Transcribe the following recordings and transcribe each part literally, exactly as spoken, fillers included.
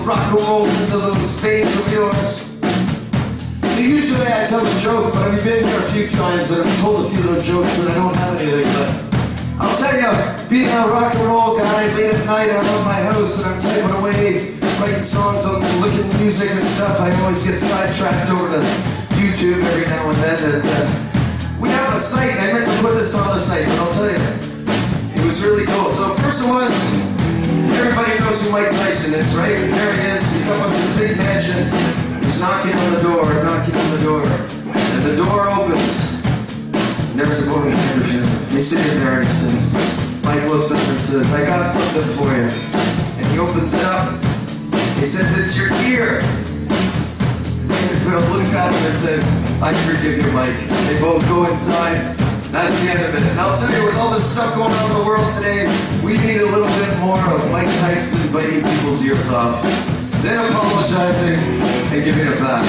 rock and roll into those veins of yours. So usually I tell a joke, but I've been here a few times and I've told a few little jokes and I don't have anything, but I'll tell you, being a rock and roll guy, late at night I'm at my house and I'm typing away, writing songs, I'm looking at music and stuff, I always get sidetracked over to YouTube every now and then, and uh, we have a site, I meant to put this on the site, but I'll tell you, it was really cool. So first it was, everybody knows who Mike Tyson is, right? There he is, he's up on this big mansion, he's knocking on the door, knocking on the door, and the door opens, and there's a boy with a handkerchief. He's sitting there and he says, Mike looks up and says, I got something for you. And he opens it up, he says, it's your ear. Phil looks at him and says, I forgive you, Mike. They both go inside. That's the end of it. And I'll tell you, with all this stuff going on in the world today, we need a little bit more of Mike Tyson biting people's ears off, then apologizing and giving it back.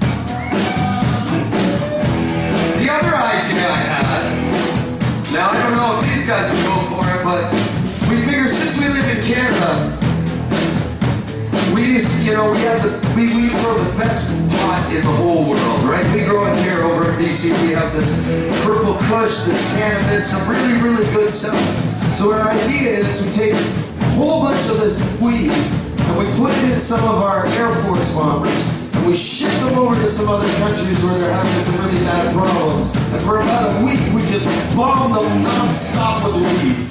The other idea I had, now I don't know if these guys would go for it, but we figure since we live in Canada, we, you know, we have the, we, we grow the best pot in the whole world, right? We grow it here over in B C. We have this purple kush, this cannabis, some really, really good stuff. So our idea is we take a whole bunch of this weed and we put it in some of our Air Force bombers and we ship them over to some other countries where they're having some really bad problems. And for about a week, we just bomb them non-stop with the weed.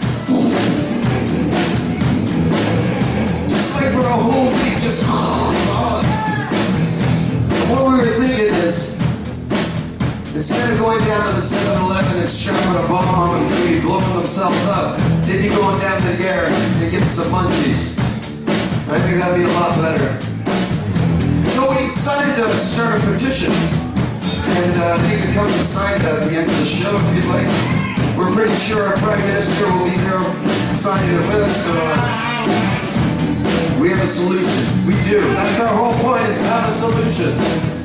For a whole week, just oh, and what we were thinking is, instead of going down to the seven eleven and strapping a bomb on them and maybe blowing themselves up, they'd be going down to the air and getting some munchies. I think that'd be a lot better. So we decided to start a petition, and uh, you can come and sign it at the end of the show if you'd like. We're pretty sure our Prime Minister will be there signing it with us, so uh, we have a solution. We do. That's our whole point, is to have a solution.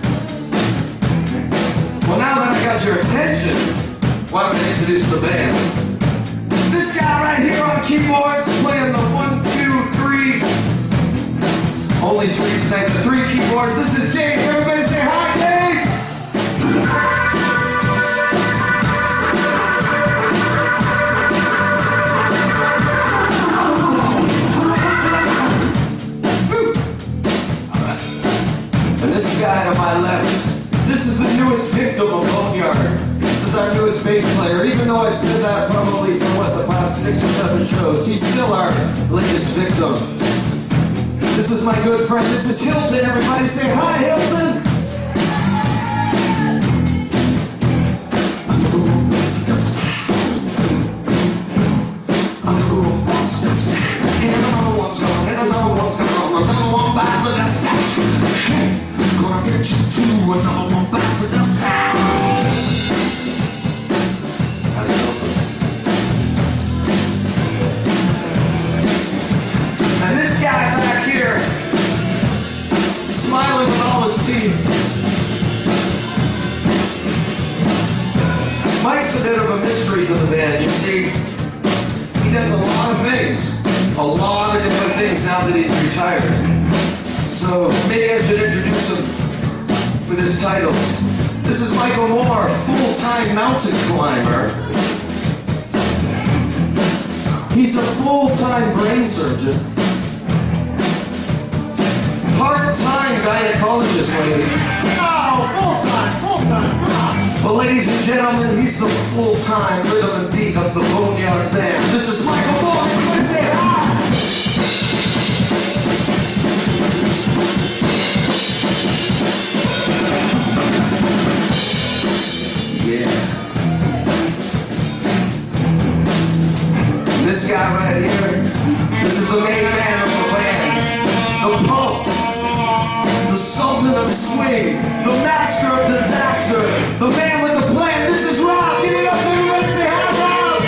Well, now that I got your attention, why don't I introduce the band? This guy right here on keyboards, playing the one, two, three. Only three tonight, the three keyboards. This is Dave. Everybody say hi, Dave! And this guy to my left, this is the newest victim of Boneyard. This is our newest bass player. Even though I've said that probably for what, the past six or seven shows, he's still our latest victim. This is my good friend, this is Hilton. Everybody say hi, Hilton! Gonna get you to another one pass of the sound. How's it open? And this guy back here, smiling with all his teeth. Mike's a bit of a mystery to the band. You see, he does a lot of things, a lot of different things now that he's retired. So maybe I should introduce him with his titles. This is Michael Moore, full-time mountain climber. He's a full-time brain surgeon. Part-time gynecologist, ladies. Oh, full-time, full-time, come on. But ladies and gentlemen, he's the full-time rhythm and beat of the Boneyard Band. This is Michael Moore. Everybody say hi! This guy right here, this is the main man of the band, the Pulse, the Sultan of Swing, the Master of Disaster, the man with the plan. This is Rob. Give it up, everybody. Say hi, Rob.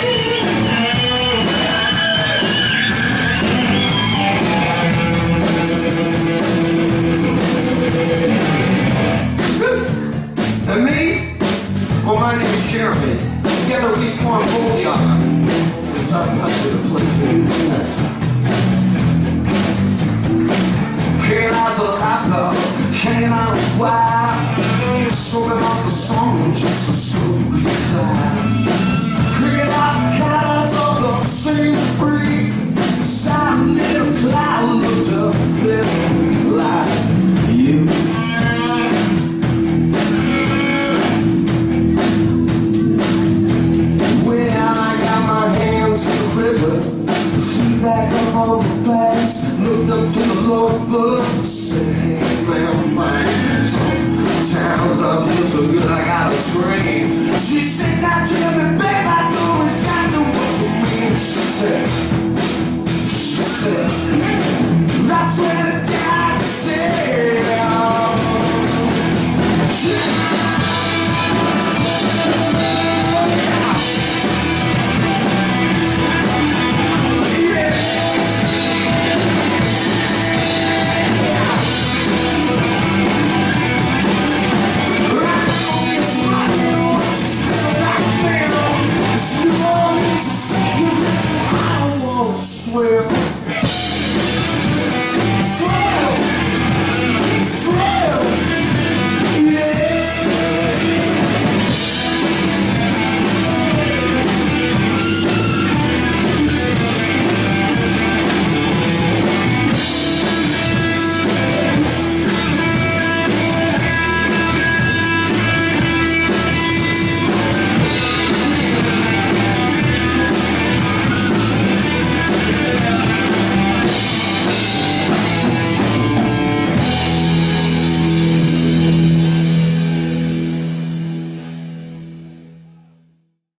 And me? Well, my name is Jeremy. Together we form Boneyard. It's our pleasure to play for you tonight. wild. Soaking off the song just to slow decline. Figuring out colors of the same breed. Some little cloud looked up little like you. Well, I got my hands in the river, feet back up on the banks. Looked up to the Lord, but said, hey man, man, sometimes I feel so good I gotta scream. She said, now tell me, babe, I know exactly what you mean. She said, she said, I swear to God, I said, she swear